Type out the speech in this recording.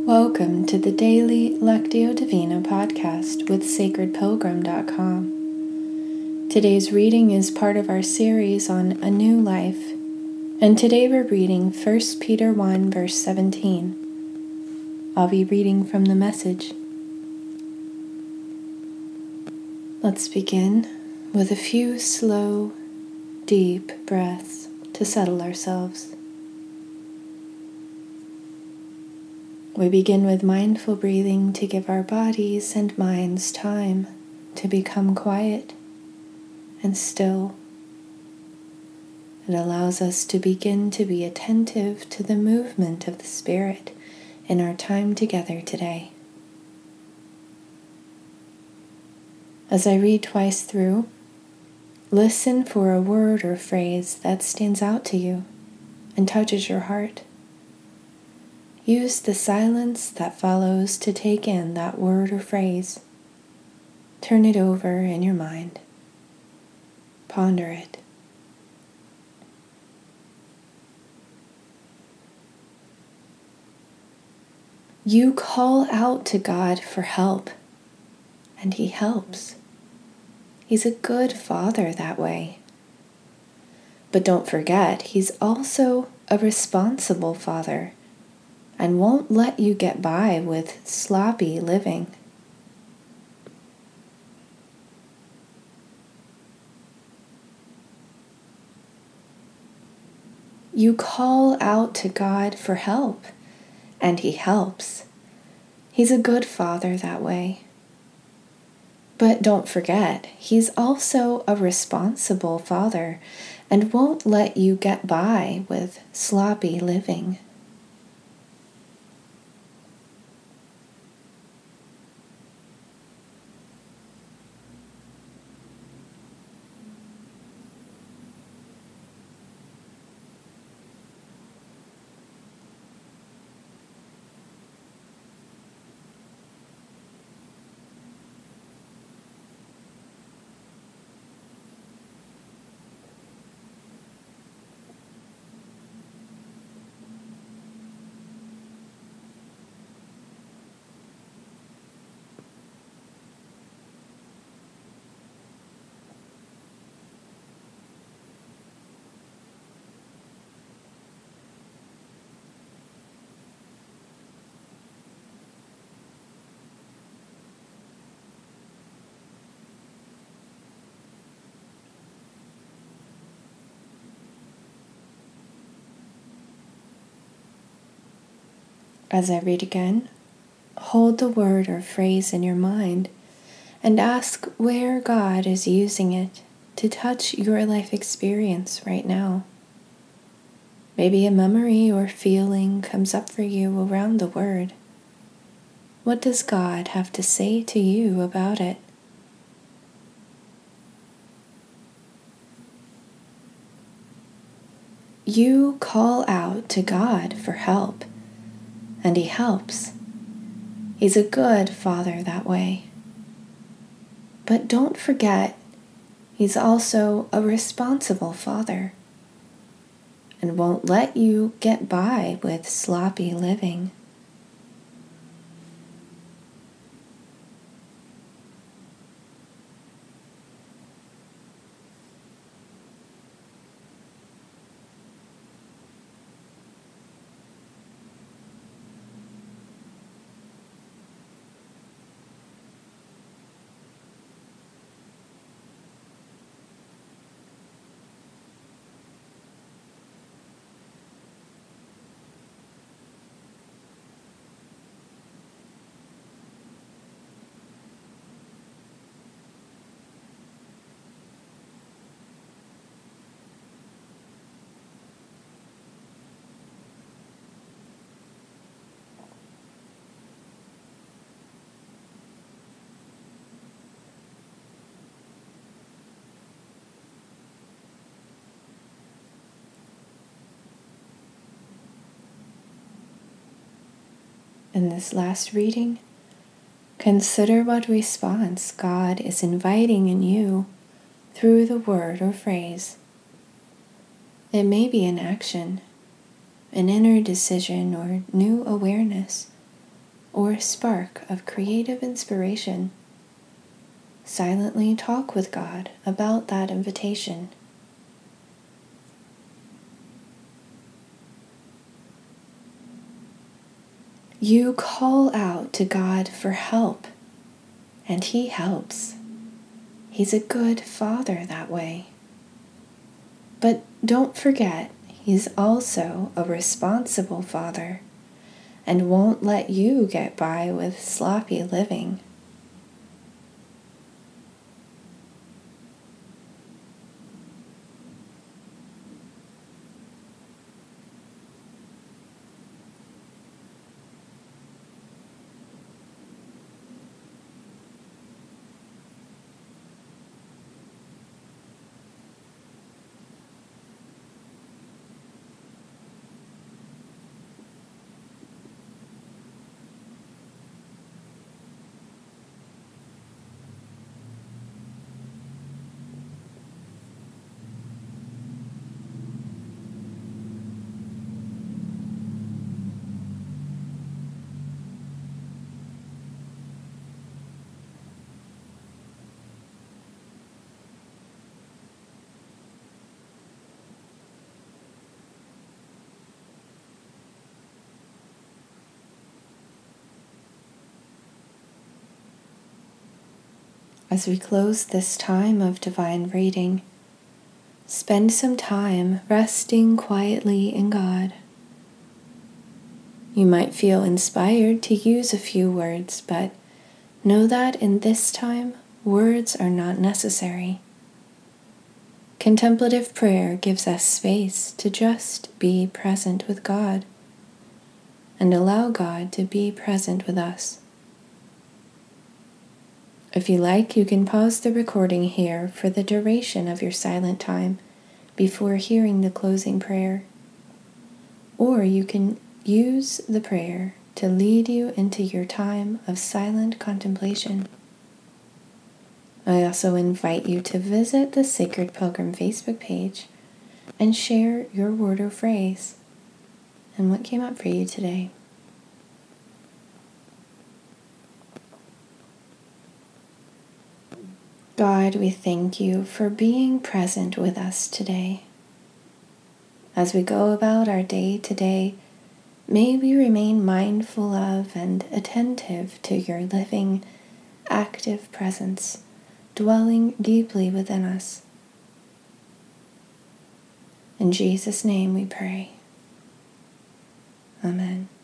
Welcome to the Daily Lectio Divina podcast with sacredpilgrim.com. Today's reading is part of our series on a new life, and today we're reading 1 Peter 1 verse 17. I'll be reading from the Message. Let's begin with a few slow, deep breaths to settle ourselves. We begin with mindful breathing to give our bodies and minds time to become quiet and still. It allows us to begin to be attentive to the movement of the Spirit in our time together today. As I read twice through, listen for a word or phrase that stands out to you and touches your heart. Use the silence that follows to take in that word or phrase. Turn it over in your mind. Ponder it. You call out to God for help, and He helps. He's a good Father that way. But don't forget, He's also a responsible Father, and won't let you get by with sloppy living. You call out to God for help, and He helps. He's a good Father that way. But don't forget, He's also a responsible Father, and won't let you get by with sloppy living. As I read again, hold the word or phrase in your mind and ask where God is using it to touch your life experience right now. Maybe a memory or feeling comes up for you around the word. What does God have to say to you about it? You call out to God for help, and He helps. He's a good Father that way. But don't forget, He's also a responsible Father, and won't let you get by with sloppy living. In this last reading, consider what response God is inviting in you through the word or phrase. It may be an action, an inner decision, or new awareness, or spark of creative inspiration, silently talk with God about that invitation. You call out to God for help, and He helps. He's a good Father that way. But don't forget, He's also a responsible Father and won't let you get by with sloppy living. As we close this time of divine reading, spend some time resting quietly in God. You might feel inspired to use a few words, but know that in this time, words are not necessary. Contemplative prayer gives us space to just be present with God and allow God to be present with us. If you like, you can pause the recording here for the duration of your silent time before hearing the closing prayer. Or you can use the prayer to lead you into your time of silent contemplation. I also invite you to visit the Sacred Pilgrim Facebook page and share your word or phrase and what came up for you today. God, we thank you for being present with us today. As we go about our day to day, may we remain mindful of and attentive to your living, active presence, dwelling deeply within us. In Jesus' name we pray. Amen.